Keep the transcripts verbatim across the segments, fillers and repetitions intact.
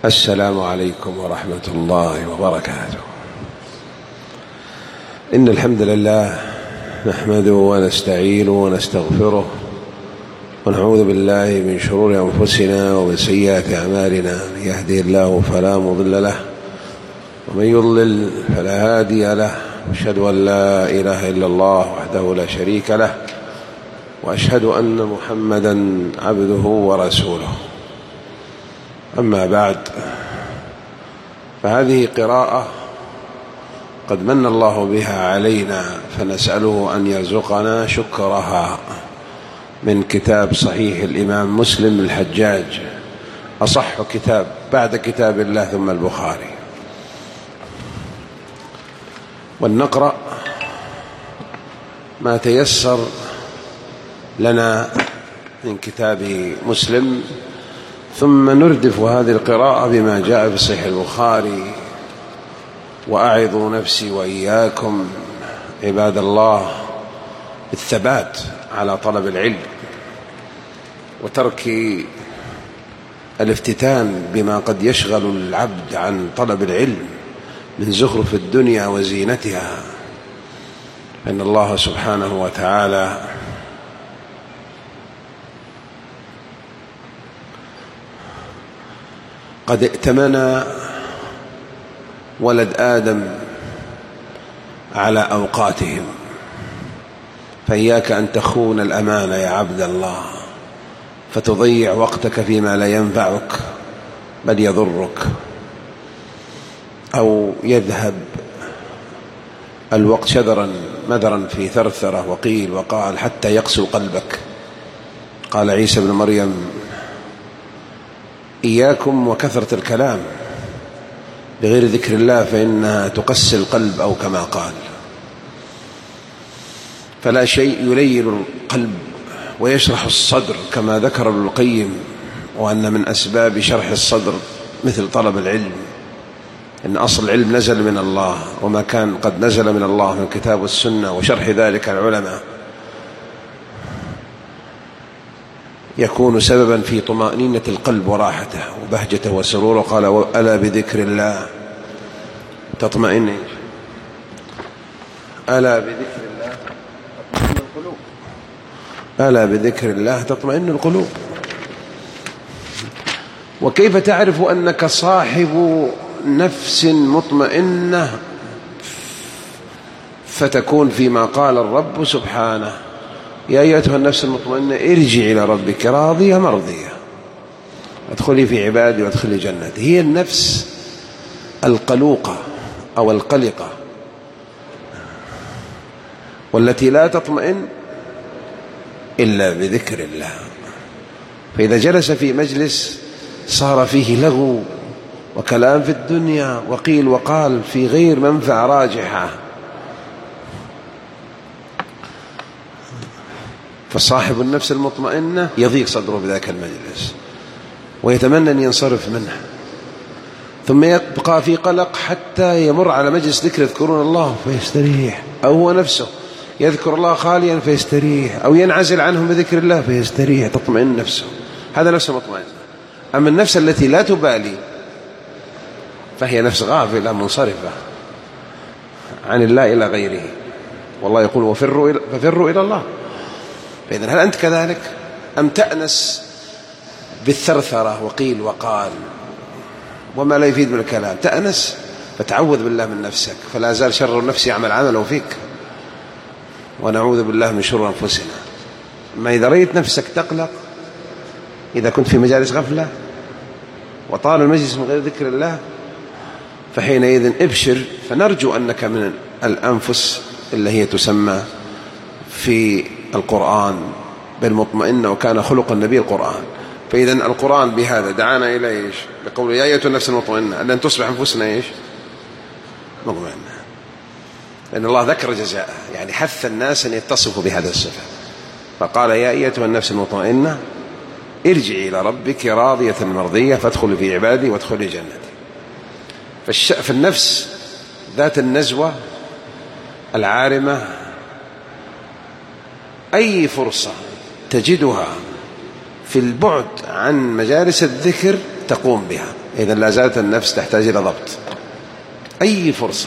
السلام عليكم ورحمة الله وبركاته. إن الحمد لله نحمده ونستعينه ونستغفره ونعوذ بالله من شرور أنفسنا ومن سيئات أعمالنا. من يهده الله فلا مضل له ومن يضلل فلا هادي له. أشهد أن لا إله إلا الله وحده لا شريك له وأشهد أن محمدا عبده ورسوله. أما بعد، فهذه قراءة قد من الله بها علينا، فنسأله أن يرزقنا شكرها، من كتاب صحيح الإمام مسلم الحجاج، أصح كتاب بعد كتاب الله ثم البخاري. ولنقرأ ما تيسر لنا من كتاب مسلم، ثم نردف هذه القراءة بما جاء في صحيح البخاري. وأعظ نفسي وإياكم عباد الله بالثبات على طلب العلم، وترك الافتتان بما قد يشغل العبد عن طلب العلم من زخرف الدنيا وزينتها. فإن الله سبحانه وتعالى قد ائتمن ولد آدم على أوقاتهم، فإياك أن تخون الأمانة يا عبد الله، فتضيع وقتك فيما لا ينفعك بل يضرك، أو يذهب الوقت شذرا مذرا في ثرثرة وقيل وقال حتى يقسو قلبك. قال عيسى بن مريم: إياكم وكثرة الكلام بغير ذكر الله فإنها تقسي القلب، أو كما قال. فلا شيء يلين القلب ويشرح الصدر كما ذكر ابن القيم، وأن من أسباب شرح الصدر مثل طلب العلم، إن أصل العلم نزل من الله، وما كان قد نزل من الله من الكتاب والسنة وشرح ذلك العلماء يكون سببا في طمأنينة القلب وراحته وبهجته وسروره. قال: ألا بذكر الله تطمئن ألا بذكر الله تطمئن القلوب ألا بذكر الله تطمئن القلوب. وكيف تعرف أنك صاحب نفس مطمئنة فتكون فيما قال الرب سبحانه: يا أيتها النفس المطمئنة ارجعي إلى ربك راضية مرضية ادخلي في عبادي وادخلي جنتي. هي النفس القلوقة أو القلقة، والتي لا تطمئن إلا بذكر الله. فإذا جلس في مجلس صار فيه لغو وكلام في الدنيا وقيل وقال في غير منفعة راجحة، فصاحب النفس المطمئنة يضيق صدره بذاك المجلس ويتمنى أن ينصرف منه، ثم يبقى في قلق حتى يمر على مجلس ذكر يذكرون الله فيستريح، أو هو نفسه يذكر الله خاليا فيستريح، أو ينعزل عنهم بذكر الله فيستريح، تطمئن نفسه. هذا نفس مطمئنة. أما النفس التي لا تبالي فهي نفس غافلة منصرفة عن الله إلى غيره. والله يقول: وفروا ففروا إلى الله. فإذن هل أنت كذلك، أم تأنس بالثرثرة وقيل وقال وما لا يفيد من الكلام؟ تأنس فتعوذ بالله من نفسك، فلا زال شر النفس يعمل عمله فيك، ونعوذ بالله من شر أنفسنا. ما إذا رأيت نفسك تقلق، إذا كنت في مجالس غفلة وطال المجلس من غير ذكر الله، فحينئذ ابشر، فنرجو أنك من الأنفس اللي هي تسمى في القرآن بالمطمئنة، وكان خلق النبي القرآن. فإذا القرآن بهذا دعانا إلى إيش؟ بقول: يا أيتها النفس المطمئنة، أن تصبح أنفسنا إيش؟ مطمئنة. لأن الله ذكر جزاءه، يعني حث الناس أن يتصفوا بهذا الصفة، فقال: يا أيتها النفس المطمئنة ارجعي إلى ربك راضية مرضية فادخلي في عبادي وادخلي جنتي. فالنفس ذات النزوة العارمة أي فرصة تجدها في البعد عن مجالس الذكر تقوم بها. إذن لا زالت النفس تحتاج إلى ضبط أي فرصة،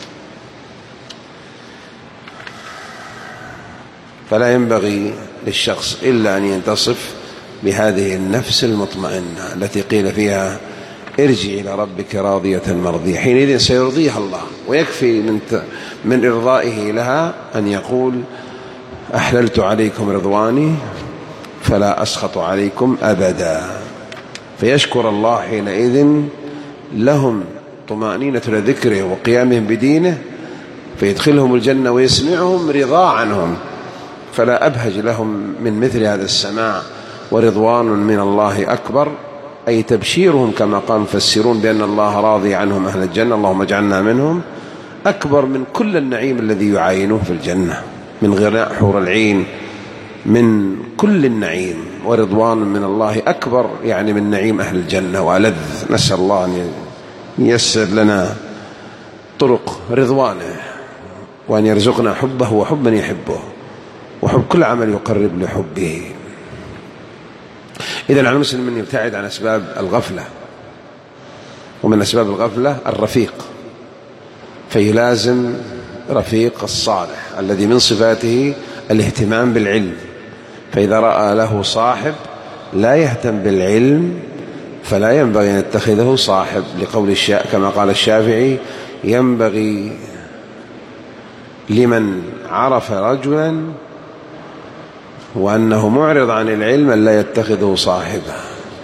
فلا ينبغي للشخص إلا أن يتصف بهذه النفس المطمئنة التي قيل فيها ارجع إلى ربك راضية مرضية، حينئذ سيرضيها الله. ويكفي من من إرضائه لها أن يقول أحللت عليكم رضواني فلا أسخط عليكم أبدا، فيشكر الله حينئذ لهم طمأنينة لذكره وقيامهم بدينه، فيدخلهم الجنة ويسمعهم رضا عنهم. فلا أبهج لهم من مثل هذا السماع، ورضوان من الله أكبر، أي تبشيرهم كما قال مفسرون بأن الله راضي عنهم أهل الجنة، اللهم اجعلنا منهم، أكبر من كل النعيم الذي يعاينوه في الجنة من غناء حور العين، من كل النعيم. ورضوان من الله أكبر يعني من نعيم أهل الجنة وألذ. نسأل الله أن ييسر لنا طرق رضوانه، وأن يرزقنا حبه وحب من يحبه، وحب كل عمل يقرب لحبه. إذن على المسلم أن يبتعد عن أسباب الغفلة، ومن أسباب الغفلة الرفيق، فيلازم رفيق الصالح الذي من صفاته الاهتمام بالعلم. فإذا رأى له صاحب لا يهتم بالعلم فلا ينبغي أن يتخذه صاحب، لقول الشا... كما قال الشافعي ينبغي لمن عرف رجلا وأنه معرض عن العلم أن لا يتخذه صاحبا،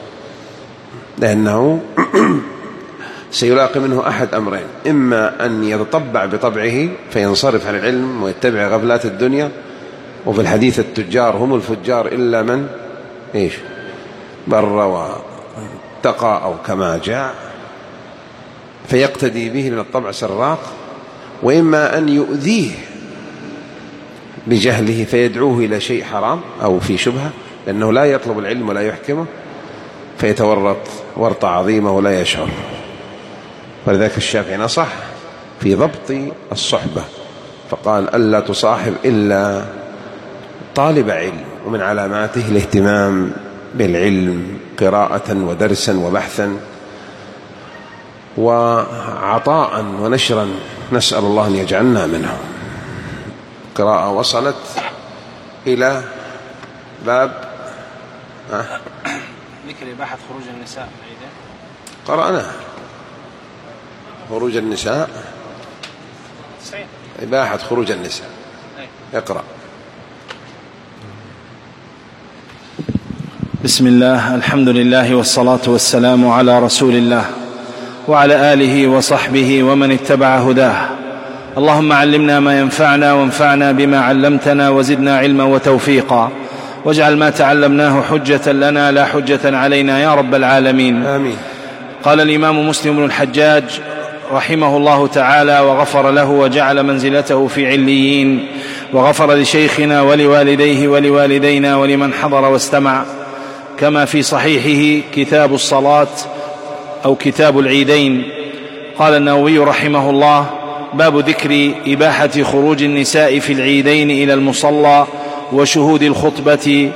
لأنه سيلاقي منه أحد أمرين: إما أن يتطبع بطبعه فينصرف عن العلم ويتبع غفلات الدنيا، وفي الحديث التجار هم الفجار إلا من إيش بر واتقى أو كما جاء، فيقتدي به من الطبع سراق. وإما أن يؤذيه بجهله فيدعوه إلى شيء حرام أو في شبهة، لأنه لا يطلب العلم ولا يحكمه، فيتورط ورطة عظيمة ولا يشعر. ولذلك الشافعي نصح في ضبط الصحبة، فقال ألا تصاحب إلا طالب علم، ومن علاماته الاهتمام بالعلم قراءة ودرسا وبحثا وعطاء ونشرا، نسأل الله أن يجعلنا منهم. قراءة وصلت إلى باب أه؟ ذكر إباحة خروج النساء. قرأنا خروج النساء، إباحة خروج النساء. اقرأ. بسم الله، الحمد لله والصلاة والسلام على رسول الله وعلى آله وصحبه ومن اتبع هداه. اللهم علمنا ما ينفعنا وانفعنا بما علمتنا وزدنا علما وتوفيقا، واجعل ما تعلمناه حجة لنا لا حجة علينا يا رب العالمين. آمين. قال الإمام مسلم بن الحجاج رحمه الله تعالى وغفر له وجعل منزلته في عليين، وغفر لشيخنا ولوالديه ولوالدينا ولمن حضر واستمع، كما في صحيحه كتاب الصلاة أو كتاب العيدين. قال النووي رحمه الله: باب ذكر إباحة خروج النساء في العيدين إلى المصلى وشهود الخطبة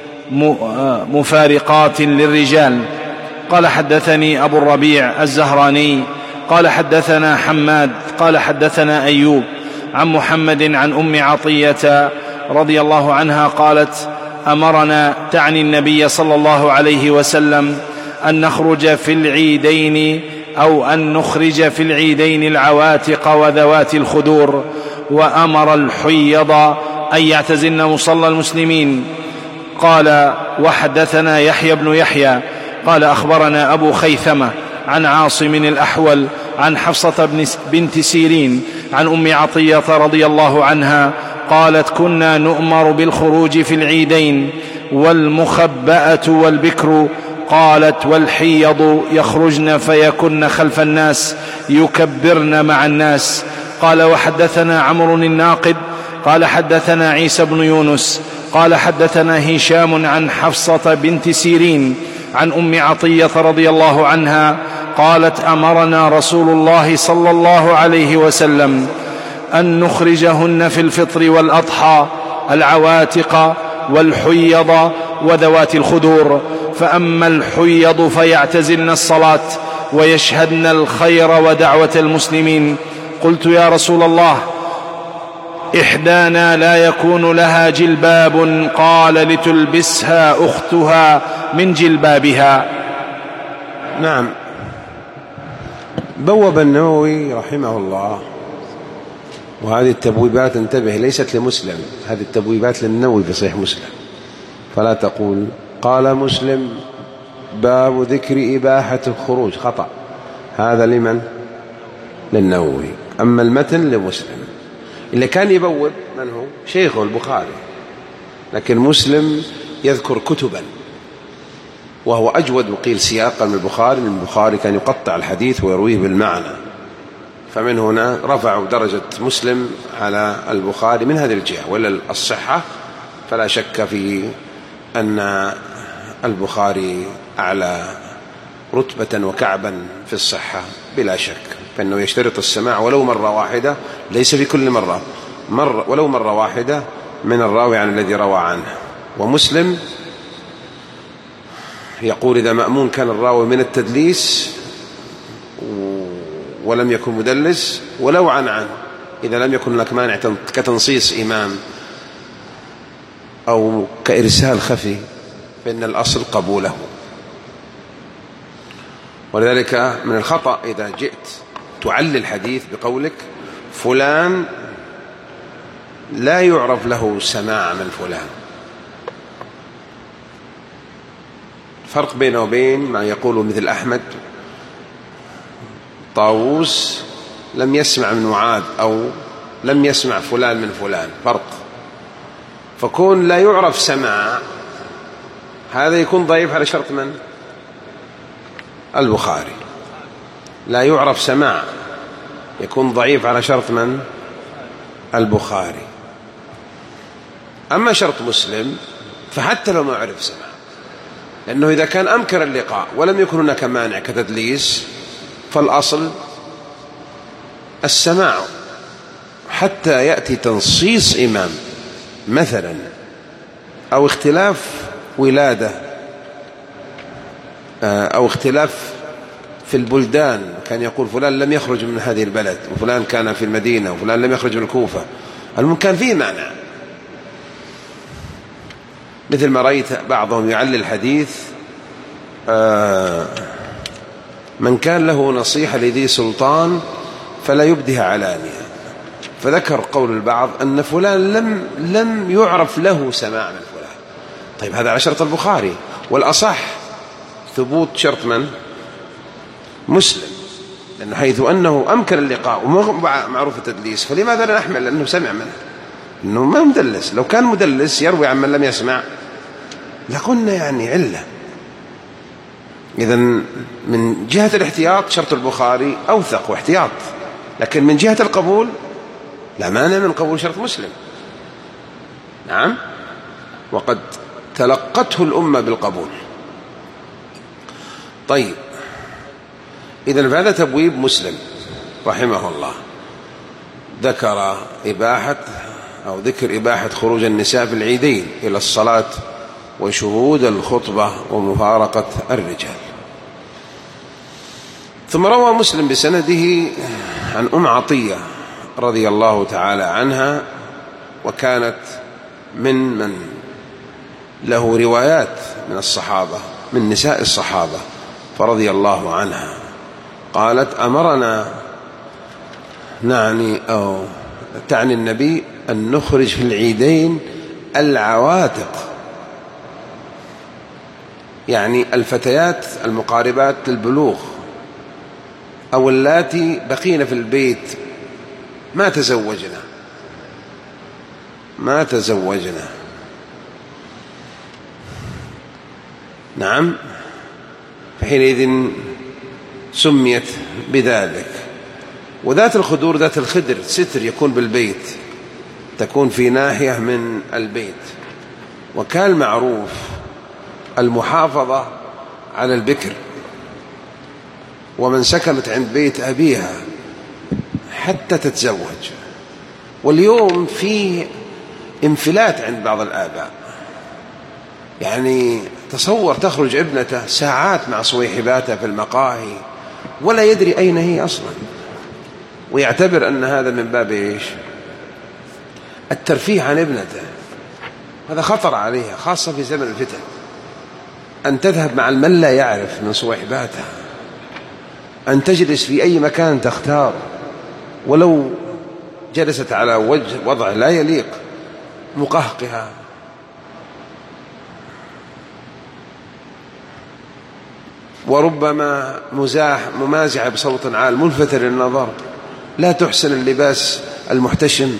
مفارقات للرجال. قال حدثني أبو الربيع الزهراني قال حدثنا حماد قال حدثنا أيوب عن محمد عن أم عطية رضي الله عنها قالت: أمرنا تعني النبي صلى الله عليه وسلم أن نخرج في العيدين أو أن نخرج في العيدين العواتق وذوات الخدور، وأمر الحيض أن يعتزلن مصلى المسلمين. قال: وحدثنا يحيى بن يحيى قال أخبرنا أبو خيثمة عن عاصم الأحول عن حفصة بنت سيرين عن أم عطية رضي الله عنها قالت: كنا نؤمر بالخروج في العيدين والمخبأة والبكر. قالت: والحيض يخرجن فيكن خلف الناس يكبرن مع الناس. قال: وحدثنا عمرو الناقد قال حدثنا عيسى بن يونس قال حدثنا هشام عن حفصة بنت سيرين عن أم عطية رضي الله عنها قالت: أمرنا رسول الله صلى الله عليه وسلم أن نخرجهن في الفطر والأضحى العواتق والحيض وذوات الخدور، فأما الحيض فيعتزلن الصلاة ويشهدن الخير ودعوة المسلمين. قلت يا رسول الله إحدانا لا يكون لها جلباب، قال لتلبسها أختها من جلبابها. نعم. بوب النووي رحمه الله، وهذه التبويبات انتبه ليست لمسلم، هذه التبويبات للنووي في صحيح مسلم، فلا تقول قال مسلم باب ذكر إباحة الخروج، خطأ، هذا لمن؟ للنووي. أما المتن لمسلم. اللي كان يبوب من هو؟ شيخه البخاري، لكن مسلم يذكر كتبا وهو أجود وقيل سياقا من البخاري، من البخاري كان يقطع الحديث ويرويه بالمعنى، فمن هنا رفعوا درجة مسلم على البخاري من هذه الجهة. ولا الصحة فلا شك في أن البخاري أعلى رتبة وكعبا في الصحة بلا شك، فإنه يشترط السماع ولو مرة واحدة، ليس في كل مرة، مرة ولو مرة واحدة من الراوي عن الذي روى عنه. ومسلم يقول إذا مأمون كان الراوي من التدليس ولم يكن مدلس ولو عن عنه، إذا لم يكن لك مانع كتنصيص إمام أو كإرسال خفي فإن الأصل قبوله. ولذلك من الخطأ إذا جئت تعلل الحديث بقولك فلان لا يعرف له سماع من فلان. فرق بينه وبين ما يقوله مثل أحمد طاووس لم يسمع من معاذ أو لم يسمع فلان من فلان، فرق. فكون لا يعرف سماع هذا يكون ضعيف على شرط من؟ البخاري. لا يعرف سماع يكون ضعيف على شرط من؟ البخاري. أما شرط مسلم فحتى لو ما عرف سماع، لأنه إذا كان أمكن اللقاء ولم يكن هناك مانع كتدليس فالأصل السماع، حتى يأتي تنصيص إمام مثلا أو اختلاف ولادة أو اختلاف في البلدان، كان يقول فلان لم يخرج من هذه البلد وفلان كان في المدينة وفلان لم يخرج من الكوفة، المهم كان فيه معنى. مثل ما رأيت بعضهم يعلل الحديث من كان له نصيحة لذي سلطان فلا يبدها علانية، فذكر قول البعض أن فلان لم لم يعرف له سماع من فلان. طيب هذا على شرط البخاري، والأصح ثبوت شرط من؟ مسلم، لأنه حيث أنه أمكن اللقاء ومعروف التدليس فلماذا لا نحمل لأنه سمع منه؟ أنه ما مدلس، لو كان مدلس يروي عن من لم يسمع لقلنا يعني علة. إذن من جهة الاحتياط شرط البخاري أوثق واحتياط، لكن من جهة القبول لا مانع من قبول شرط مسلم. نعم، وقد تلقته الأمة بالقبول. طيب إذن فهذا تبويب مسلم رحمه الله، ذكر إباحة أو ذكر إباحة خروج النساء في العيدين إلى الصلاة وشهود الخطبة ومفارقة الرجال. ثم روى مسلم بسنده عن أم عطية رضي الله تعالى عنها، وكانت من من له روايات من الصحابة من نساء الصحابة فرضي الله عنها، قالت أمرنا نعني أو تعني النبي أن نخرج في العيدين العواتق، يعني الفتيات المقاربات للبلوغ أو اللاتي بقين في البيت ما تزوجنا ما تزوجنا نعم، فحينئذ سميت بذلك. وذات الخدور ذات الخدر ستر يكون بالبيت، تكون في ناحية من البيت، وكان معروف المحافظة على البكر ومن سكنت عند بيت أبيها حتى تتزوج. واليوم في انفلات عند بعض الآباء، يعني تصور تخرج ابنته ساعات مع صويحباتها في المقاهي ولا يدري أين هي أصلا، ويعتبر أن هذا من باب إيش؟ الترفيه عن ابنته. هذا خطر عليها خاصة في زمن الفتن، أن تذهب مع من لا يعرف من صويحباتها، أن تجلس في أي مكان تختار ولو جلست على وجه وضع لا يليق مقهقها. وربما مزاح ممازحة بصوت عال ملفتة للنظر، لا تحسن اللباس المحتشم.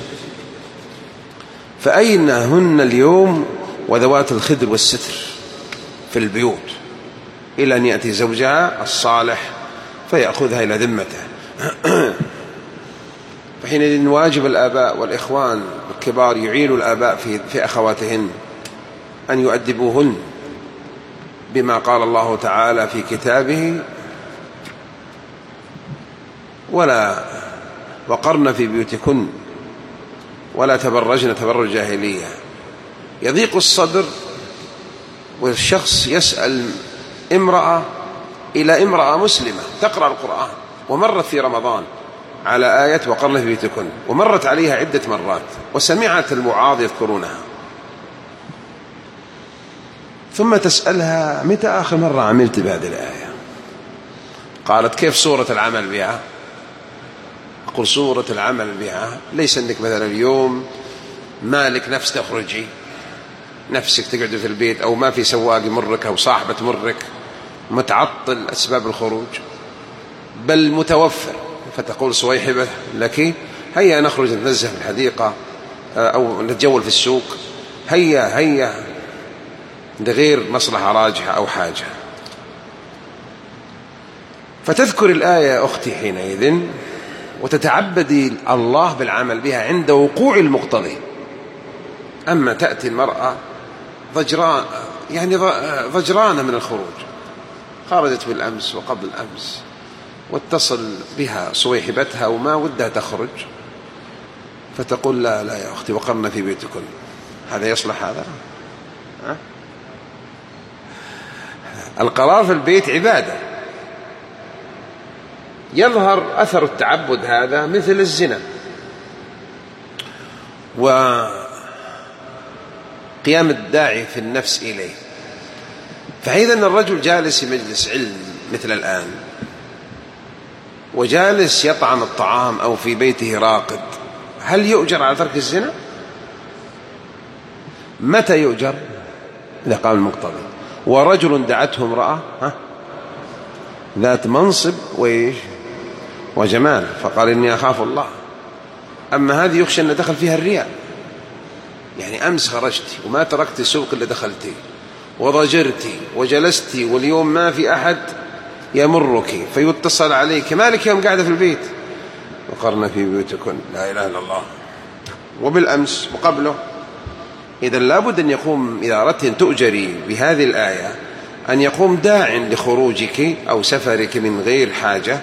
فأين هن اليوم وذوات الخدر والستر في البيوت، إلى أن يأتي زوجها الصالح فيأخذها إلى ذمته. فحينئذ واجب الآباء والإخوان الكبار يعينوا الآباء في, في أخواتهن أن يؤدبوهن بما قال الله تعالى في كتابه: ولا وقرن في بيوتكن ولا تبرجن تبرج الجاهلية. يضيق الصدر والشخص يسأل امرأة إلى امرأة مسلمة تقرأ القرآن ومرت في رمضان على آية وقرن في بيوتكن، ومرت عليها عدة مرات وسمعت الوعاظ يذكرونها، ثم تسألها: متى آخر مرة عملت بهذه الآية؟ قالت: كيف صورة العمل بها؟ أقول: صورة العمل بها ليس أنك مثلا اليوم مالك نفس تخرجي، نفسك تقعد في البيت، أو ما في سواق يمرك أو صاحبة تمرك متعطل أسباب الخروج، بل متوفر، فتقول صويحبة لك: هيا نخرج نتنزه في الحديقة أو نتجول في السوق، هيا هيا، لغير مصلحة راجحة أو حاجة. فتذكر الآية يا أختي حينئذ وتتعبدي الله بالعمل بها عند وقوع المقتضي. أما تأتي المرأة ضجران يعني ضجرانة من الخروج، خرجت بالأمس وقبل الأمس، واتصل بها صويحبتها وما ودها تخرج، فتقول: لا لا يا أختي وقرن في بيتكن. هذا يصلح هذا؟ ها؟ القرار في البيت عبادة، يظهر أثر التعبد هذا مثل الزنا وقيام الداعي في النفس إليه. فإذا الرجل جالس في مجلس علم مثل الآن، وجالس يطعم الطعام أو في بيته راقد، هل يؤجر على ترك الزنا؟ متى يؤجر؟ إذا قام المقتضي. ورجل دعته امرأة ها ذات منصب وإيش وجمال فقال: إني أخاف الله. أما هذه يخشى أن دخل فيها الرياء، يعني أمس خرجتي وما تركت السوق اللي دخلتي وضجرتي وجلستي واليوم ما في أحد يمرك فيتصل عليك، مالك يوم قاعدة في البيت، وقرن في بيوتكن، لا إله إلا الله، وبالأمس وقبله. إذا لابد أن يقوم إذا أردت أن تؤجري بهذه الآية أن يقوم داع لخروجك أو سفرك من غير حاجة،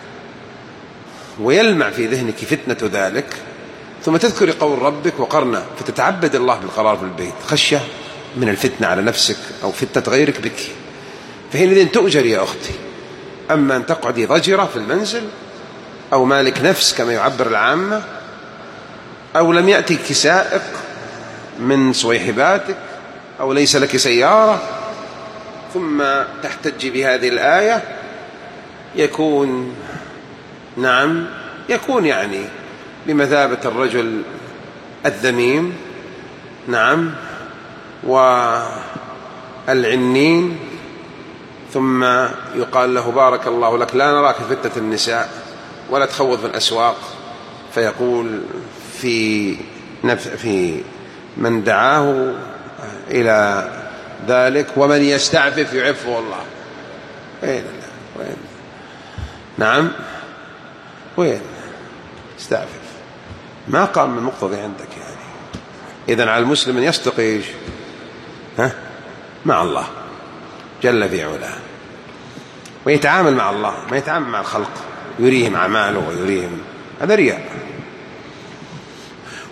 ويلمع في ذهنك فتنة ذلك، ثم تذكر قول ربك وقرنا، فتتعبد الله بالقرار في البيت خشية من الفتنة على نفسك أو فتنة غيرك بك، فحينئذ تؤجر يا أختي. أما أن تقعدي ضجرة في المنزل أو مالك نفس كما يعبر العامة، أو لم يأتيك سائق من صويحباتك أو ليس لك سيارة، ثم تحتج بهذه الآية، يكون نعم يكون يعني بمثابة الرجل الذميم، نعم، والعنين، ثم يقال له: بارك الله لك، لا نراك فتنة النساء ولا تخوض في الأسواق. فيقول في نف في من دعاه إلى ذلك: ومن يستعفف يعفه الله. وين وين نعم وين استعفف، ما قام من مقتضي عندك يعني. إذن على المسلم أن يصدق إيش ها مع الله جل في علاه، ويتعامل مع الله، ما يتعامل مع الخلق يريهم أعماله ويريهم، هذا رياء،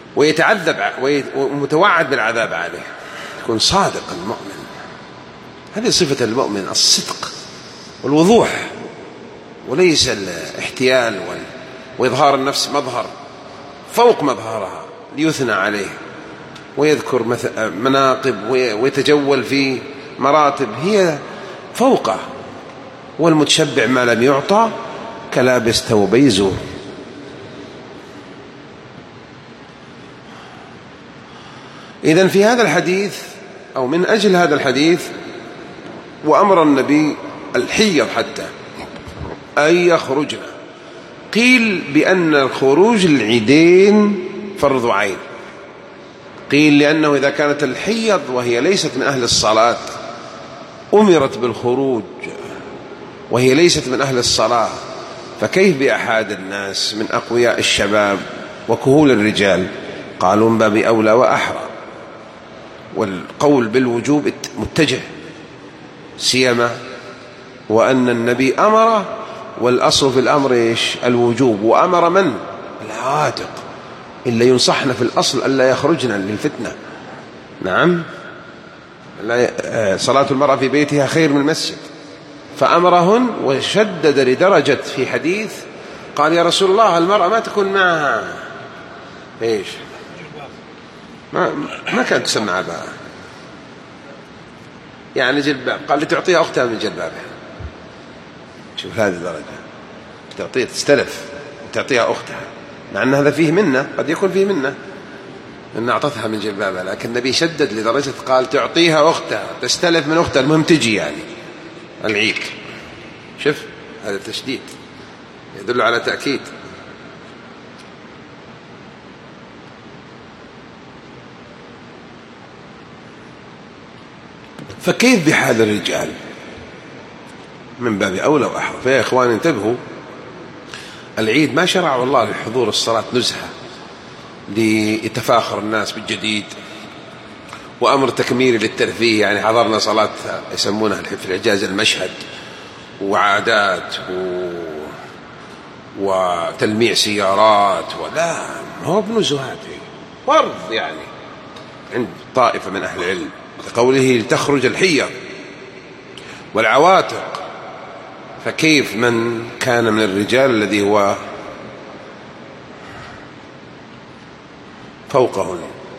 ويتعذب ومتوعد بالعذاب عليه. يكون صادق المؤمن هذه صفة المؤمن، الصدق والوضوح، وليس الاحتيال وإظهار النفس مظهر فوق مظهرها ليثنى عليه ويذكر مناقب ويتجول في مراتب هي فوقه، والمتشبع ما لم يعطى كلابس ثوبي زور. إذن في هذا الحديث أو من أجل هذا الحديث وأمر النبي الحيض حتى أن يخرجن. قيل بأن الخروج العيدين فرض عين، قيل لأنه إذا كانت الحيض وهي ليست من أهل الصلاة أمرت بالخروج وهي ليست من أهل الصلاة، فكيف بأحد الناس من أقوياء الشباب وكهول الرجال؟ قالوا من باب أولى وأحرى، والقول بالوجوب متجه، سيما وأن النبي أمر، والأصل في الأمر إيش؟ الوجوب. وأمر من؟ العواتق، إلا ينصحن في الأصل ألا يخرجن للفتنة. نعم، صلاة المرأة في بيتها خير من المسجد، فأمرهن وشدد لدرجة في حديث قال يا رسول الله المرأة ما تكون معها إيش؟ ما, ما كانت تسمى عباءة، يعني جلباب، قال لتعطيها أختها من جلبابها. شوف هذه الدرجة، تعطيها تستلف تعطيها أختها، مع أن هذا فيه منة، قد يكون فيه منة أن أعطتها من جلبابها، لكن النبي شدد لدرجة قال تعطيها أختها، تستلف من أختها، المهم تجي يعني العيد. شوف هذا التشديد يدل على تأكيد. فكيف بحال الرجال؟ من باب أولى وأحرى. فيا إخوان انتبهوا، العيد ما شرع الله للحضور الصلاة نزهة ليتفاخر الناس بالجديد، وأمر تكميري للترفيه، يعني حضرنا صلاة يسمونها في الإعجاز المشهد، وعادات و... وتلميع سيارات، ولا هو بنزهات فرض يعني عند طائفة من أهل العلم، لقوله لتخرج الحيض والعواتق. فكيف من كان من الرجال الذي هو فوقهن؟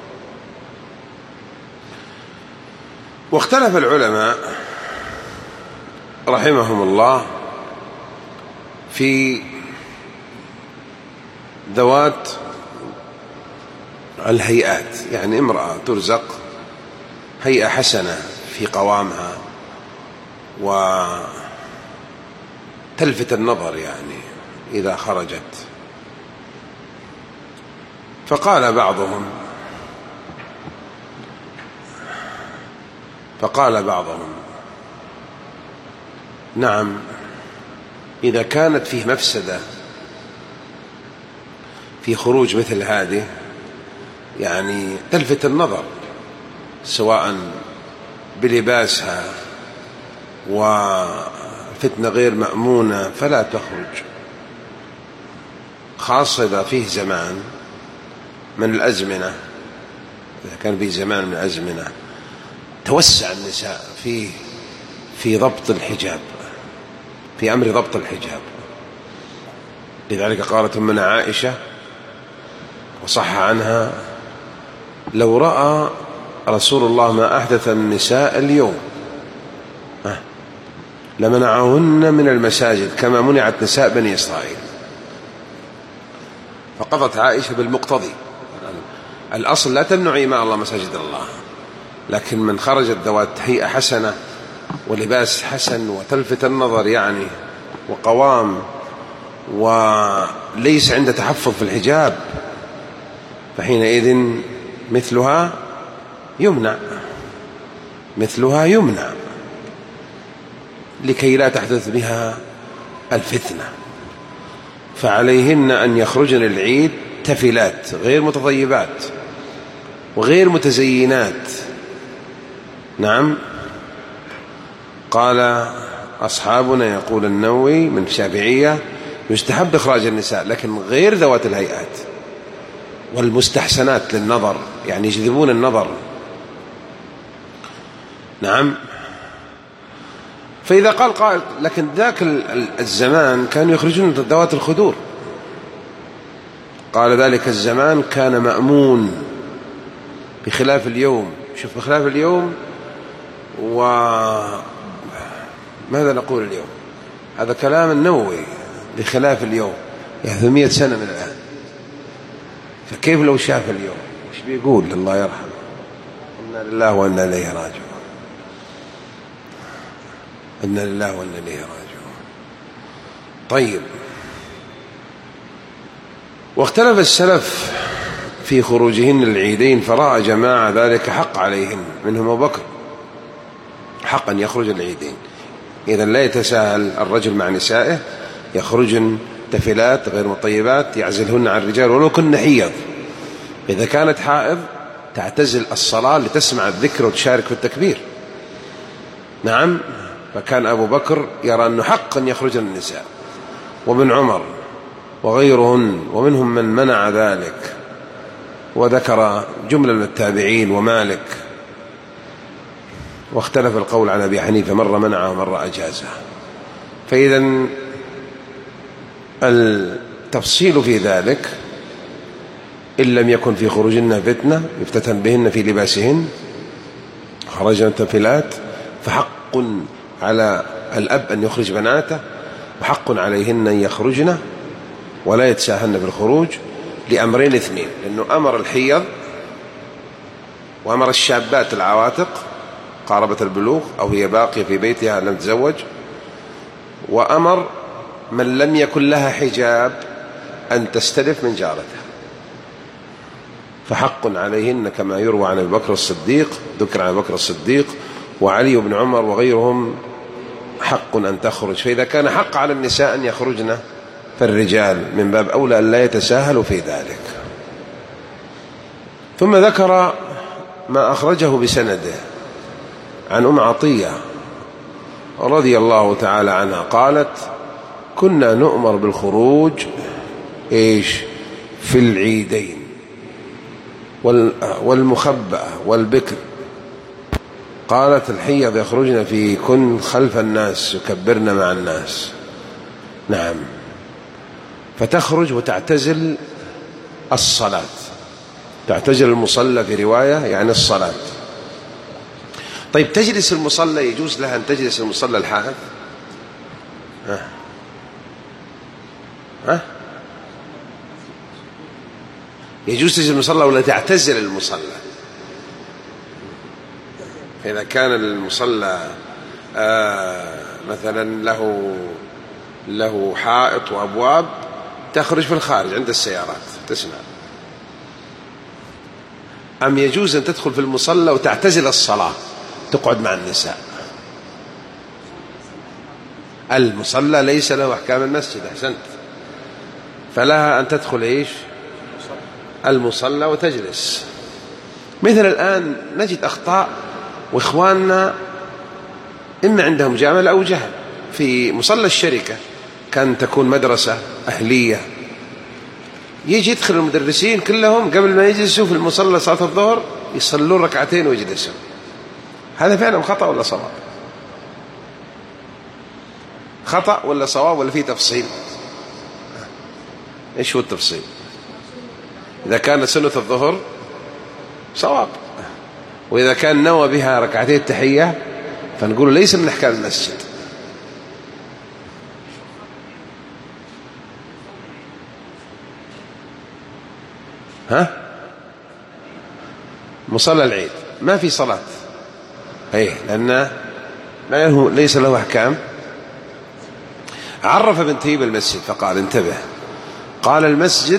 واختلف العلماء رحمهم الله في ذوات الهيئات، يعني امرأة ترزق هيئة حسنة في قوامها وتلفت النظر يعني إذا خرجت. فقال بعضهم فقال بعضهم نعم، إذا كانت فيه مفسدة في خروج مثل هذه، يعني تلفت النظر سواء بلباسها وفتنة غير مأمونة، فلا تخرج، خاصة إذا فيه زمان من الأزمنة، إذا كان فيه زمان من الأزمنة توسع النساء فيه في ضبط الحجاب، في أمر ضبط الحجاب. لذلك قالت أمنا عائشة وصح عنها لو رأى رسول الله ما أحدث النساء اليوم لمنعهن من المساجد كما منعت نساء بني إسرائيل. فقضت عائشة بالمقتضي، الأصل لا تمنع إماء الله مساجد الله، لكن من خرجت ذوات هيئة حسنة ولباس حسن وتلفت النظر يعني وقوام وليس عند تحفظ في الحجاب، فحينئذ مثلها يمنع مثلها يمنع لكي لا تحدث بها الفتنة. فعليهن أن يخرجن العيد تفلات غير متطيبات وغير متزينات. نعم، قال أصحابنا يقول النووي من الشافعية يستحب إخراج النساء لكن غير ذوات الهيئات والمستحسنات للنظر، يعني يجذبون النظر. نعم، فإذا قال قائل لكن ذاك الزمان كانوا يخرجون ذوات الخدور، قال ذلك الزمان كان مأمون بخلاف اليوم. شوف بخلاف اليوم، وماذا نقول اليوم؟ هذا كلام النووي. بخلاف اليوم يعني ثمانمائة سنة من الآن، فكيف لو شاف اليوم وش بيقول؟ الله يرحمه، إنا لله وإنا إليه راجعون، إنا لله وإنا إليه راجعون. طيب، واختلف السلف في خروجهن العيدين، فرأى جماعة ذلك حق عليهن، منهم أبو بكر حق أن يخرج العيدين. إذن لا يتساهل الرجل مع نسائه، يخرجن تفلات غير مطيبات يعزلهن عن الرجال ولو كن حيض. إذا كانت حائض تعتزل الصلاة لتسمع الذكر وتشارك في التكبير. نعم، فكان أبو بكر يرى أنه حق أن يخرج النساء، وابن عمر وغيرهن، ومنهم من منع ذلك، وذكر جملة من التابعين ومالك، واختلف القول عن أبي حنيفة، مرة منعه ومرة أجازه. فإذا التفصيل في ذلك إن لم يكن في خروجهن فتنة يفتتن بهن في لباسهن، خرجن تفلات، فحق على الأب أن يخرج بناته، وحق عليهن أن يخرجن ولا يتساهلن بالخروج، لأمرين اثنين: لأنه أمر الحيض وأمر الشابات العواتق قاربة البلوغ أو هي باقية في بيتها لم تزوج، وأمر من لم يكن لها حجاب أن تستلف من جارتها. فحق عليهن كما يروى عن أبي بكر الصديق، ذكر عن أبي بكر الصديق وعلي بن عمر وغيرهم، حق أن تخرج. فإذا كان حق على النساء أن يخرجن، فالرجال من باب أولى أن لا يتساهلوا في ذلك. ثم ذكر ما أخرجه بسنده عن أم عطية رضي الله تعالى عنها قالت: كنا نؤمر بالخروج إيش في العيدين والمخبأة والبكر. قالت: الحيض يخرجن في كن خلف الناس يكبرن مع الناس. نعم، فتخرج وتعتزل الصلاة، تعتزل المصلى في رواية يعني الصلاة. طيب، تجلس المصلى، يجوز لها أن تجلس المصلى الحائض؟ ها ها يجوز تجلس المصلى ولا تعتزل المصلى؟ إذا كان المصلى آه مثلا له له حائط وأبواب، تخرج في الخارج عند السيارات تسمع. أم يجوز أن تدخل في المصلى وتعتزل الصلاة، تقعد مع النساء؟ المصلى ليس له أحكام المسجد، أحسنت، فلها أن تدخل إيش المصلى وتجلس. مثل الآن نجد أخطاء، وإخواننا إما عندهم جامل أو جهل. في مصلى الشركة كان تكون مدرسة أهلية، يجي يدخل المدرسين كلهم قبل ما يجلسوا في المصلى صلاة الظهر يصلون ركعتين ويجلسوا. هذا فعلا خطأ ولا صواب؟ خطأ ولا صواب ولا فيه تفصيل؟ إيش هو التفصيل؟ إذا كانت سنة الظهر صواب، وإذا كان نوى بها ركعتين التحية فنقول ليس من أحكام المسجد. ها؟ مصلى العيد ما في صلاة، أيه، لأن ليس له أحكام. عرف ابن تيمية المسجد فقال: انتبه، قال: المسجد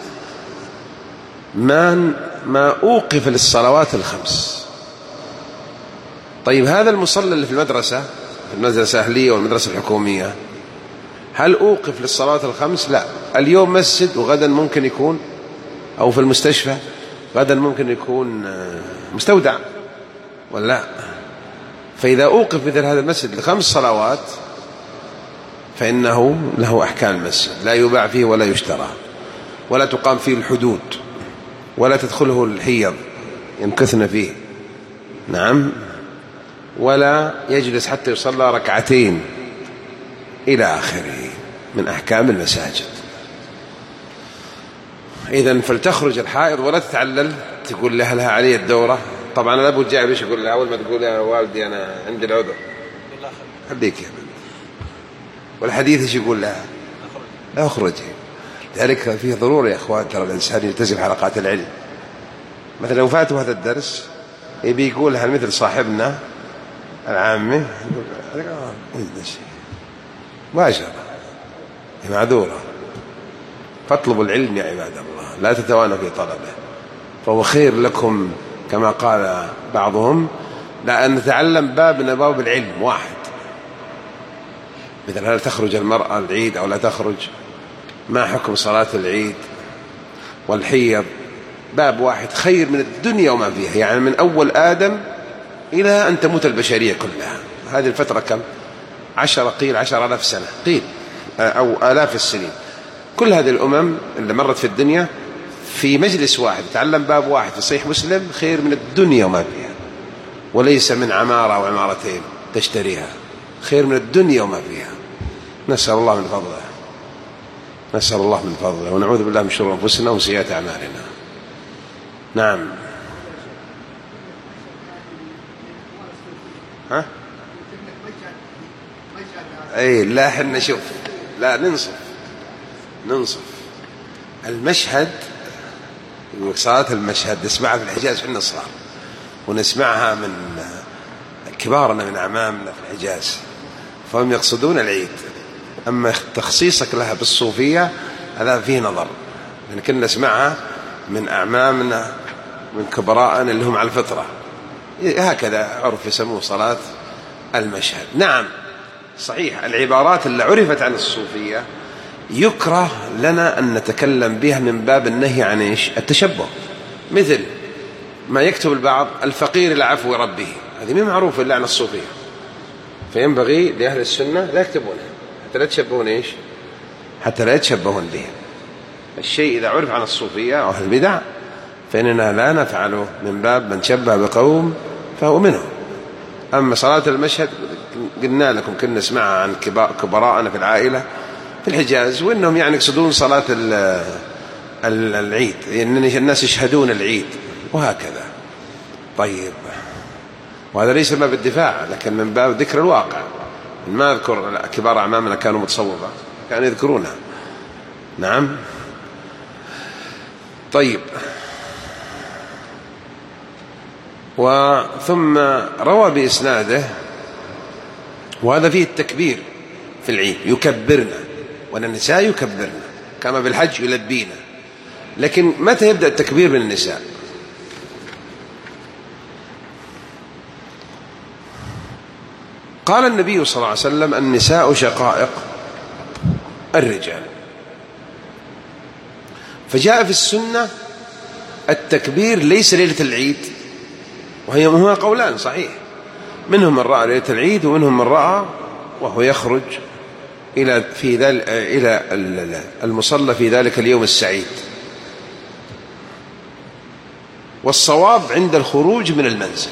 ما ما أوقف للصلوات الخمس. طيب، هذا المصلى اللي في المدرسة، في المدرسة الأهلية والمدرسة الحكومية، هل أوقف للصلوات الخمس؟ لا، اليوم مسجد وغدا ممكن يكون، أو في المستشفى غدا ممكن يكون مستودع ولا. فإذا أوقف مثل هذا المسجد لخمس صلوات فإنه له أحكام المسجد، لا يباع فيه ولا يشترى، ولا تقام فيه الحدود، ولا تدخله الحيض يمكثن فيه. نعم، ولا يجلس حتى يصلى ركعتين إلى آخره من أحكام المساجد. إذن فلتخرج الحائض ولا تتعلل تقول لها لها علي الدورة. طبعا أنا أبو جاي بيش يقول لها أول ما تقول يا والدي أنا عندي العذر خليك يا بنت، والحديث ايش يقول لها؟ لا اخرجي. لذلك فيه ضرورة يا أخوان ترى الإنسان يلتزم حلقات العلم. مثلا لو فاته هذا الدرس يبي يقولها مثل صاحبنا العامي مباشرة معذورة. فاطلبوا العلم يا عباد الله، لا تتوانوا في طلبه، فهو خير لكم كما قال بعضهم، لأن نتعلم باب من أبواب العلم واحد، مثل هل تخرج المرأة العيد أو لا تخرج، ما حكم صلاة العيد، والحيض، باب واحد خير من الدنيا وما فيها، يعني من أول آدم إلى أن تموت البشرية كلها. هذه الفترة كم؟ عشر قيل عشر آلاف سنة قيل أو آلاف السنين. كل هذه الأمم اللي مرت في الدنيا في مجلس واحد تعلم باب واحد في صحيح مسلم خير من الدنيا وما فيها، وليس من عمارة أو عمارتين تشتريها، خير من الدنيا وما فيها. نسأل الله من فضله، نسأل الله من فضله، ونعوذ بالله من شرور أنفسنا وسيئات أعمالنا. نعم. ها؟ أي لا حنا شوف لا ننصف ننصف المشهد، صلاة المشهد نسمعها في الحجاز حنا صغار، ونسمعها من كبارنا من أعمامنا في الحجاز، فهم يقصدون العيد. أما تخصيصك لها بالصوفية هذا فيه نظر، لأن كنا نسمعها من أعمامنا من كبراءنا اللي هم على الفطرة، هكذا عرف يسموه صلاة المشهد. نعم صحيح، العبارات اللي عرفت عن الصوفية يكره لنا أن نتكلم بها من باب النهي عن إيش؟ التشبه، مثل ما يكتب البعض الفقير إلى عفو ربه، هذه مو معروفة إلا عن الصوفية، فينبغي لأهل السنة لا يكتبونها حتى لا تشبهون إيش؟ حتى لا يتشبهون بهم. الشيء إذا عرف عن الصوفية أو أهل البدع فإننا لا نفعله من باب من شبه بقوم فهو منهم. أما صلاة المشهد قلنا لكم كنا نسمعها عن كبراءنا في العائلة في الحجاز، وإنهم يعني يقصدون صلاة العيد، إن الناس يشهدون العيد وهكذا. طيب، وهذا ليس ما بالدفاع، لكن من باب ذكر الواقع. ما أذكر كبار أعمامنا كانوا متصوفة، كانوا يذكرونها. نعم. طيب، وثم روى بإسناده، وهذا فيه التكبير في العيد، يكبرنا، وأن النساء يكبرنا كما بالحج يلبينا. لكن متى يبدأ التكبير من النساء؟ قال النبي صلى الله عليه وسلم النساء شقائق الرجال، فجاء في السنة التكبير ليس ليلة العيد، وهي هما قولان صحيح، منهم من رأى ليلة العيد ومنهم من رأى وهو يخرج إلى في ذلك إلى المصلى في ذلك اليوم السعيد. والصواب عند الخروج من المنزل،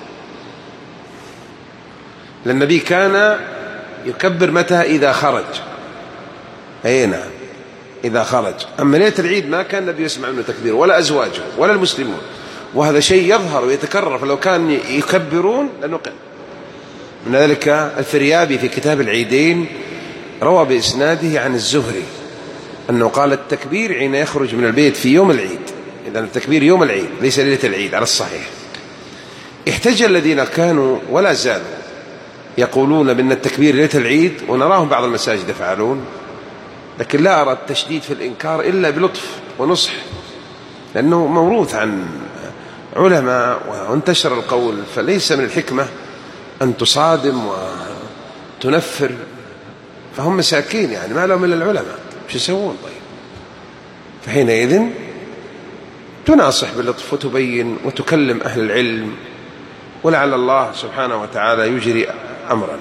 لأن النبي كان يكبر متى؟ إذا خرج. أي نعم، إذا خرج. أما ليلة العيد ما كان النبي يسمع منه تكبير، ولا أزواجه ولا المسلمون، وهذا شيء يظهر ويتكرر، فلو كان يكبرون لنقل. من ذلك الفريابي في كتاب العيدين روى بإسناده عن الزهري أنه قال التكبير حين يخرج من البيت في يوم العيد، إذا التكبير يوم العيد ليس ليلة العيد على الصحيح. احتج الذين كانوا ولا زالوا يقولون بأن التكبير ليلة العيد، ونراهم بعض المساجد يفعلون، لكن لا أرى التشديد في الإنكار إلا بلطف ونصح، لأنه موروث عن علماء وانتشر القول، فليس من الحكمة أن تصادم وتنفر، فهم مساكين يعني ما لهم إلا العلماء، مش يسوون؟ طيب، فحينئذ تناصح باللطف وتبين وتكلم أهل العلم، ولعل الله سبحانه وتعالى يجري أمرا.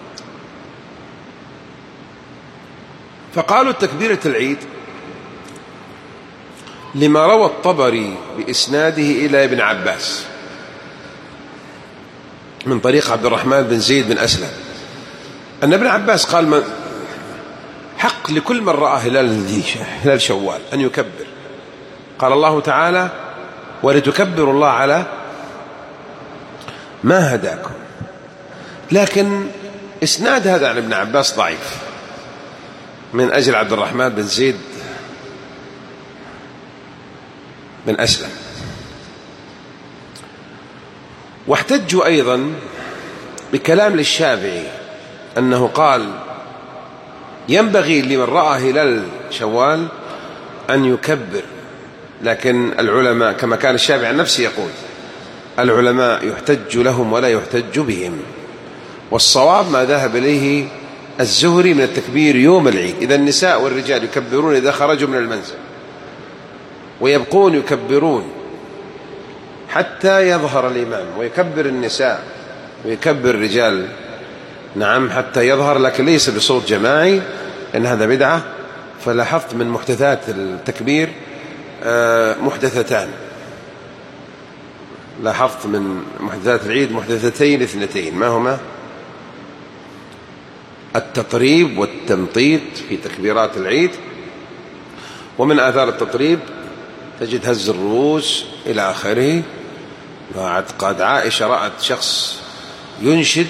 فقالوا تكبيرة العيد لما روى الطبري بإسناده إلى ابن عباس من طريق عبد الرحمن بن زيد بن أسلم أن ابن عباس قال من حق لكل من رأى هلال هلال شوال أن يكبر. قال الله تعالى ولتكبروا الله على ما هداكم. لكن إسناد هذا عن ابن عباس ضعيف من أجل عبد الرحمن بن زيد بن أسلم. واحتجوا أيضا بكلام للشافعي أنه قال ينبغي لمن رأى هلال شوال أن يكبر، لكن العلماء كما كان الشافعي عن نفسه يقول العلماء يحتج لهم ولا يحتج بهم، والصواب ما ذهب إليه الزهري من التكبير يوم العيد. إذا النساء والرجال يكبرون إذا خرجوا من المنزل، ويبقون يكبرون حتى يظهر الإمام، ويكبر النساء ويكبر الرجال نعم حتى يظهر، لكن ليس بصوت جماعي إن هذا بدعة. فلاحظت من محدثات التكبير محدثتان، لاحظت من محدثات العيد محدثتين اثنتين، ما هما؟ التطريب والتمطيط في تكبيرات العيد. ومن آثار التطريب تجد هز الرؤوس إلى آخره. قد عائشة رأت شخص ينشد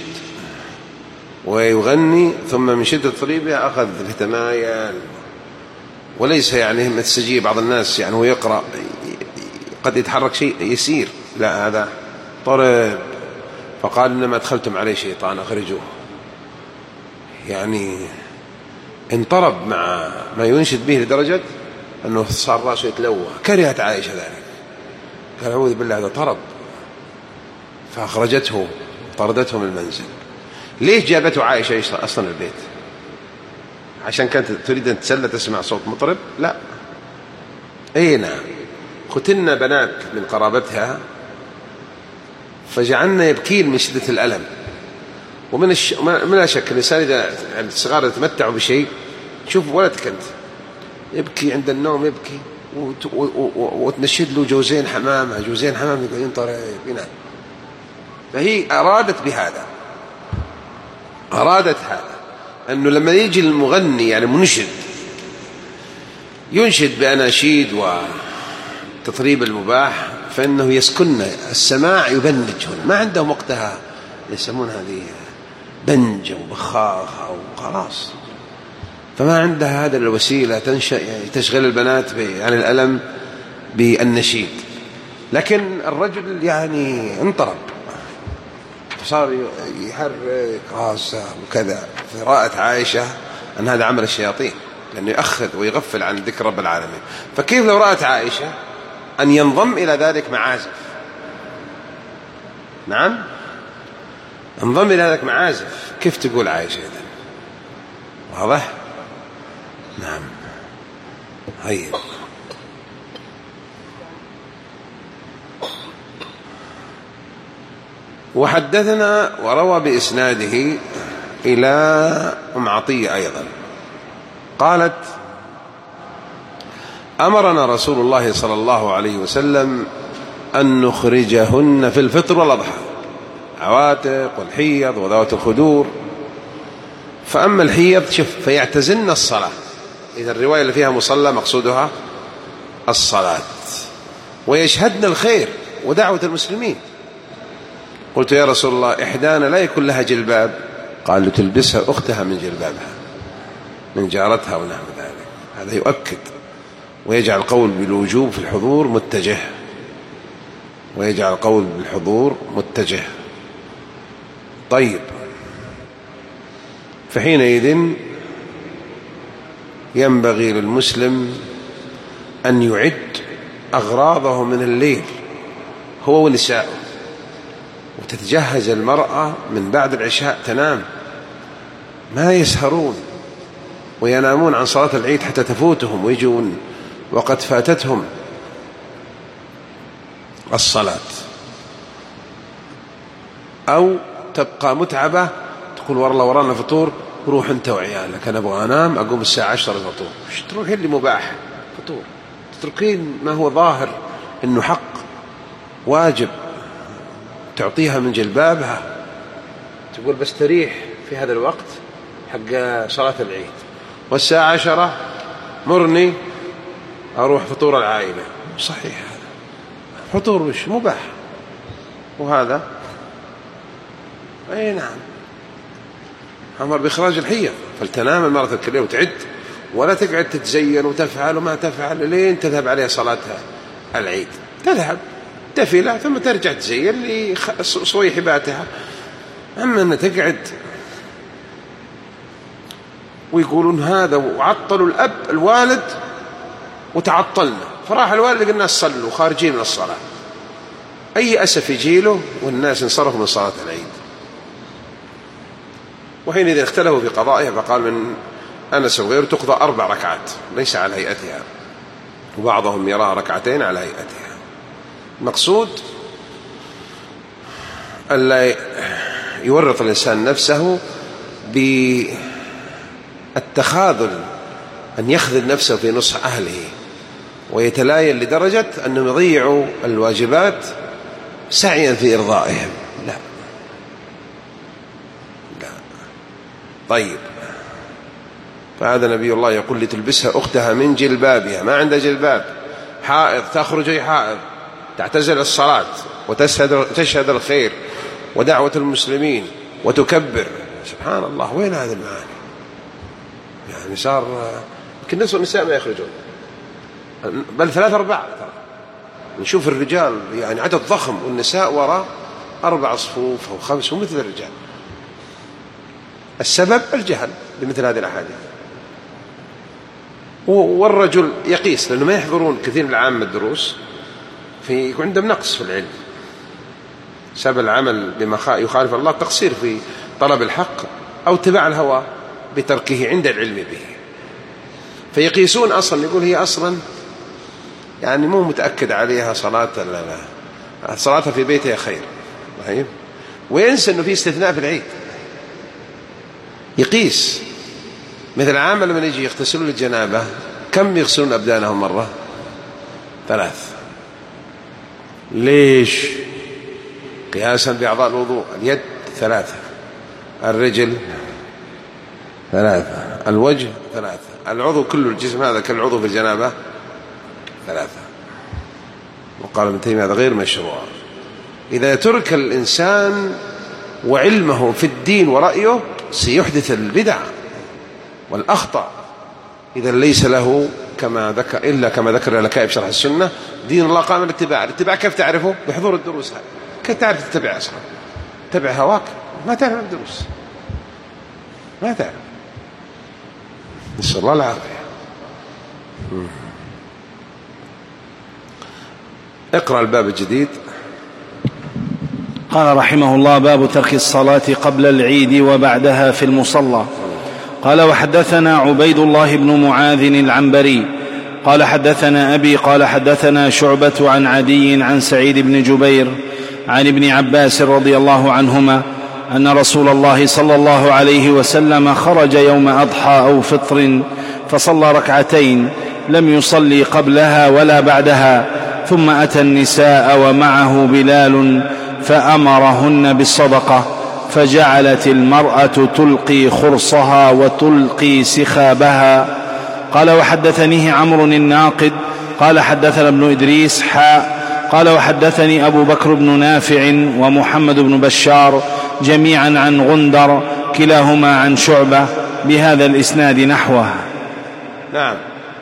ويغني ثم من شدة تطريبه أخذ الهتمايل، وليس يعني متسجي بعض الناس يعني هو يقرأ قد يتحرك شيء يسير، لا هذا طرب. فقال إنما أدخلتم عليه شيطان أخرجوه، يعني انطرب مع ما ينشد به لدرجة أنه صار رأسه يتلوى. كرهت عائشة ذلك، قال أعوذ بالله هذا طرب، فأخرجته طردته من المنزل. ليش جابته عائشة أصلا البيت؟ عشان كانت تريد أن تسلى تسمع صوت مطرب؟ لا، أي نعم. ختنا بنات من قرابتها فجعلنا يبكين من شدة الألم. ومن الش... من لا شك الإنسان إذا الصغار يتمتعوا بشيء، شوف ولدك أنت يبكي عند النوم يبكي وت... و... و... وتنشد له جوزين حمامة جوزين حمامة يقولين طريق ينام. فهي أرادت بهذا، أرادت هذا أنه لما يجي المغني يعني منشد ينشد بأناشيد وتطريب المباح فإنه يسكن السماع يبنجهن، ما عندهم وقتها يسمون هذه بنجة وبخاخة وخلاص، فما عندها هذا الوسيلة تشغل البنات عن الألم بالنشيد. لكن الرجل يعني انطرب صار يحرك راسه وكذا. فرأت عائشة أن هذا عمل الشياطين لأنه يأخذ ويغفل عن ذكر رب العالمين. فكيف لو رأت عائشة أن ينضم إلى ذلك معازف؟ نعم انضم إلى ذلك معازف، كيف تقول عائشة إذن؟ واضح؟ نعم. هيا وحدثنا وروى بإسناده إلى أم عطية أيضا قالت أمرنا رسول الله صلى الله عليه وسلم أن نخرجهن في الفطر والأضحى، عواتق والحيض وذوات الخدور. فأما الحيض شف فيعتزلن الصلاة، إذا الرواية اللي فيها مصلى مقصودها الصلاة، ويشهدن الخير ودعوة المسلمين. قلت يا رسول الله إحدانا لا يكون لها جلباب؟ قال تلبسها أختها من جلبابها من جارتها ونحو ذلك. هذا يؤكد ويجعل القول بالوجوب في الحضور متجه، ويجعل القول بالحضور متجه. طيب، فحينئذ ينبغي للمسلم أن يعد أغراضه من الليل هو ونساءه، وتتجهز المرأة من بعد العشاء تنام، ما يسهرون وينامون عن صلاة العيد حتى تفوتهم ويجون وقد فاتتهم الصلاة، أو تبقى متعبة تقول والله ورانا فطور، روح أنت وعيالك أنا أبغى أنام أقوم الساعة عشرة الفطور. وش تروحين اللي مباح فطور؟ تتركين ما هو ظاهر إنه حق واجب تعطيها من جلبابها تقول بستريح في هذا الوقت حق صلاة العيد، والساعة عشرة مرني أروح فطور العائلة. صحيح هذا فطور مش مباح، وهذا أي نعم أمر بإخراج الحية، فلتنام المرأة الكلية وتعد، ولا تقعد تتزين وتفعل وما تفعل لين تذهب عليها صلاتها العيد. تذهب تفلة ثم ترجع تزين لصويحباتها. أما أن تقعد ويقولون هذا، وعطلوا الأب الوالد وتعطلنا، فراح الوالد لقى الناس صلوا خارجين من الصلاة، أي أسف يجيله والناس انصرفوا من صلاة العيد. وحينئذ اختلفوا في قضائها، فقال من أنس وغيره تقضى أربع ركعات ليس على هيئتها، وبعضهم يراها ركعتين على هيئتها. المقصود ألا يورط الإنسان نفسه بالتخاذل، أن يخذل نفسه في نصح أهله ويتلاين لدرجة أنهم يضيعوا الواجبات سعيا في إرضائهم. لا لا. طيب، فهذا نبي الله يقول لتلبسها أختها من جلبابها، ما عندها جلباب، حائض تخرج أي حائض تعتزل الصلاة وتشهد الخير ودعوة المسلمين وتكبر. سبحان الله، وين هذا المعاني؟ يعني صار يمكن نصف النساء ما يخرجون، بل ثلاثة أربعة. نشوف الرجال يعني عدد ضخم والنساء وراء أربع صفوف أو خمس ومثل الرجال. السبب الجهل بمثل هذه الأحاديث. والرجل يقيس لأنه ما يحضرون كثير من العامة الدروس، في يكون عندهم نقص في العلم، سبب العمل بما يخالف الله تقصير في طلب الحق أو اتباع الهوى بتركه عند العلم به، فيقيسون أصلا، يقول هي أصلا يعني مو متأكد عليها صلاة، لا لا صلاتها في بيتها خير، وينسى أنه في استثناء في العيد. يقيس مثل عامل لما يجي يغتسلون الجنابة كم يغسلون أبدانهم؟ مرة، ثلاث. ليش؟ قياسا بأعضاء الوضوء. اليد ثلاثة، الرجل ثلاثة، الوجه ثلاثة، العضو كله الجسم هذا كالعضو في الجنابة ثلاثة. وقال ابن تيمية هذا غير مشروع. إذا ترك الإنسان وعلمه في الدين ورأيه سيحدث البدع والأخطاء. إذا ليس له كما ذكر إلا كما ذكر لكائب شرح السنة دين الله قام الاتباع. الاتباع كيف تعرفه؟ بحضور الدروس. هذه كيف تعرف تتبع أصلا؟ تتبع هواك، ما تعرف الدروس، ما تعرف. نسأل الله العافية. اقرأ الباب الجديد. قال رحمه الله: باب ترك الصلاة قبل العيد وبعدها في المصلى. قال: وحدثنا عبيد الله بن معاذ العنبري قال حدثنا أبي قال حدثنا شعبة عن عدي عن سعيد بن جبير عن ابن عباس رضي الله عنهما أن رسول الله صلى الله عليه وسلم خرج يوم أضحى أو فطر فصلى ركعتين لم يصلي قبلها ولا بعدها، ثم أتى النساء ومعه بلال فأمرهن بالصدقة، فجعلت المرأة تلقي خرصها وتلقي سخابها. قال: وحدثنيه عمرو الناقد قال حدثنا ابن إدريس حاء قال: وحدثني أبو بكر بن نافع ومحمد بن بشار جميعا عن غندر كلاهما عن شعبة بهذا الإسناد نحوه. نعم.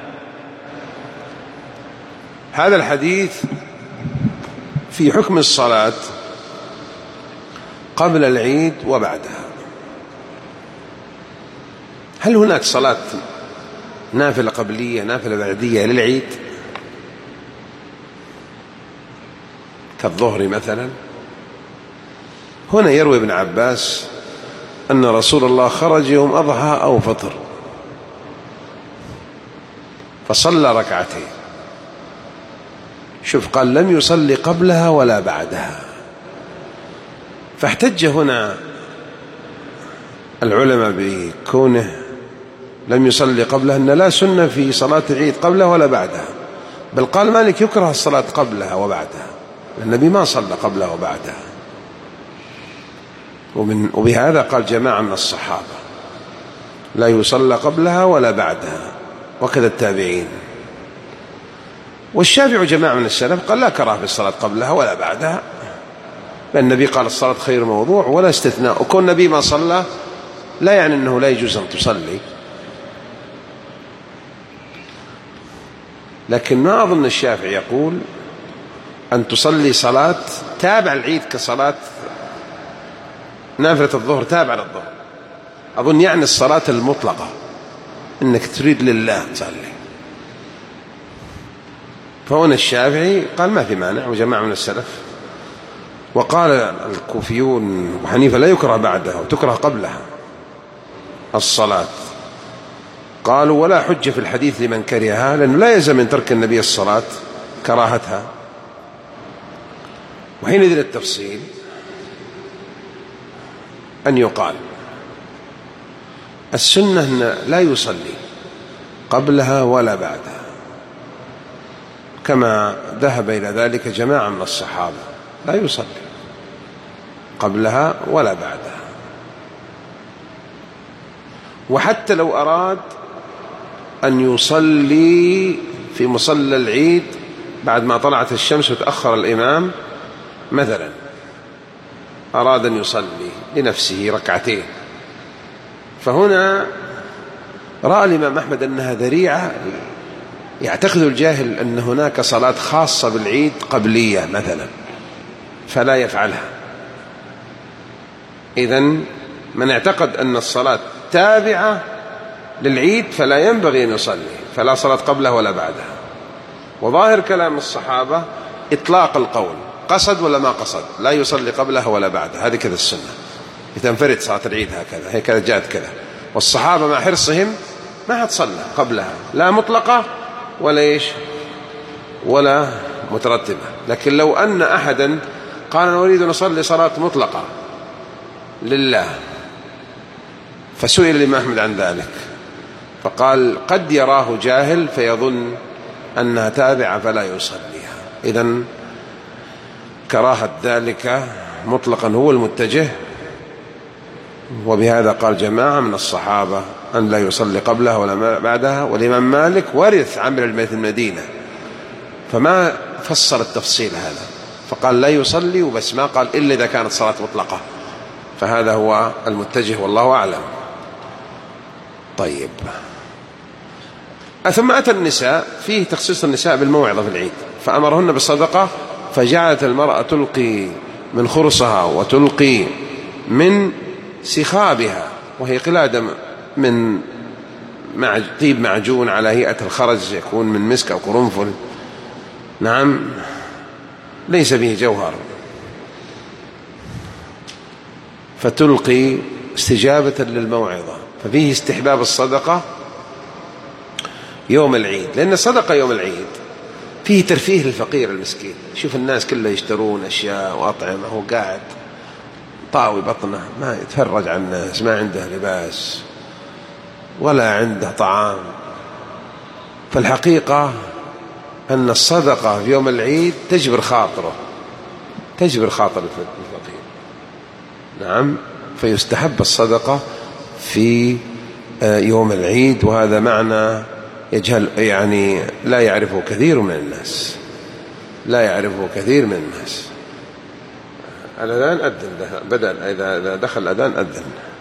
هذا الحديث في حكم الصلاة قبل العيد وبعدها. هل هناك صلاة نافلة قبلية نافلة بعدية للعيد كالظهر مثلا؟ هنا يروي ابن عباس أن رسول الله خرج يوم أضحى أو فطر فصلى ركعتين. شوف، قال لم يصلي قبلها ولا بعدها. فاحتج هنا العلماء بكونه لم يصلي قبلها أن لا سنة في صلاة العيد قبلها ولا بعدها، بل قال مالك يكره الصلاة قبلها وبعدها، النبي ما صلى قبلها وبعدها. ومن وبهذا قال جماعة من الصحابة لا يصلى قبلها ولا بعدها، وكذا التابعين. والشافعي جماعة من السلف قال لا كراهة في الصلاة قبلها ولا بعدها، لأن النبي قال الصلاة خير موضوع ولا استثناء، وكون النبي ما صلى لا يعني أنه لا يجوز أن تصلي. لكن ما أظن الشافعي يقول أن تصلي صلاة تابع العيد كصلاة نافلة الظهر تابع للظهر، أظن يعني الصلاة المطلقة إنك تريد لله تصلي. فهنا الشافعي قال ما في مانع، وجماعة من السلف. وقال الكوفيون وحنيفة لا يكره بعدها وتكره قبلها الصلاة، قالوا ولا حجة في الحديث لمن كرهها، لأنه لا يلزم من ترك النبي الصلاة كراهتها. وحينئذ التفصيل أن يقال السنة أن لا يصلي قبلها ولا بعدها، كما ذهب إلى ذلك جماعة من الصحابة، لا يصلي قبلها ولا بعدها. وحتى لو أراد أن يصلي في مصلى العيد بعد ما طلعت الشمس وتأخر الإمام مثلا، أراد أن يصلي لنفسه ركعتين، فهنا رأى الإمام أحمد أنها ذريعة، يعتقد الجاهل أن هناك صلاة خاصة بالعيد قبلية مثلا فلا يفعلها. إذن من اعتقد أن الصلاة تابعة للعيد فلا ينبغي أن يصلي، فلا صلاة قبلها ولا بعدها. وظاهر كلام الصحابة إطلاق القول، قصد ولا ما قصد لا يصلي قبلها ولا بعدها، هذه كذا السنة، تنفرد صلاة العيد هكذا، هي كذا جاءت كذا. والصحابة مع حرصهم ما هتصلى قبلها لا مطلقة ولا إيش ولا مترتبة. لكن لو أن أحدا قال أنا أريد أن أصلي صلاة مطلقة لله، فسئل الإمام أحمد عن ذلك فقال قد يراه جاهل فيظن أنها تابعة فلا يصليها. إذن كراهة ذلك مطلقا هو المتجه، وبهذا قال جماعة من الصحابة أن لا يصلي قبلها ولا بعدها. والإمام مالك ورث عمرو بن المدينة فما فصل التفصيل هذا، فقال لا يصلي وبس، ما قال إلا إذا كانت صلاة مطلقة، فهذا هو المتجه والله أعلم. طيب، ثم أتى النساء، فيه تخصيص النساء بالموعظة في العيد، فأمرهن بالصدقة، فجعلت المرأة تلقي من خرصها وتلقي من سخابها، وهي قلادة من طيب معجون على هيئة الخرز، يكون من مسك أو قرنفل، نعم ليس به جوهر، فتلقي استجابة للموعظة. ففيه استحباب الصدقة يوم العيد، لأن الصدقة يوم العيد فيه ترفيه للفقير المسكين. شوف الناس كله يشترون أشياء وأطعمة، هو قاعد طاوي بطنه ما يتفرج عن الناس، ما عنده لباس ولا عنده طعام. فالحقيقة أن الصدقة في يوم العيد تجبر خاطره، تجبر خاطر الفقير، نعم. فيستحب الصدقة في يوم العيد، وهذا معنى يجهل يعني لا يعرفه كثير من الناس، لا يعرفه كثير من الناس. الأذان أذن، بدأ إذا دخل الأذان أذن.